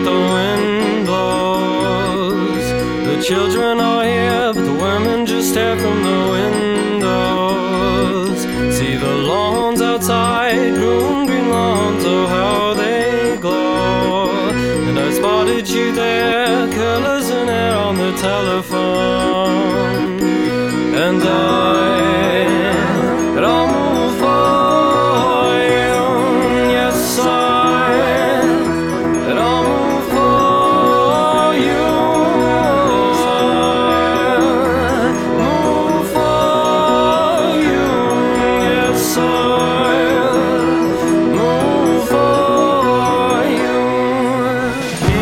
the wind blows. The children are here, but the women just stare from the windows. See the lawns outside, green, green lawns, oh how they glow. And I spotted you there, colors in air on the telephone. And I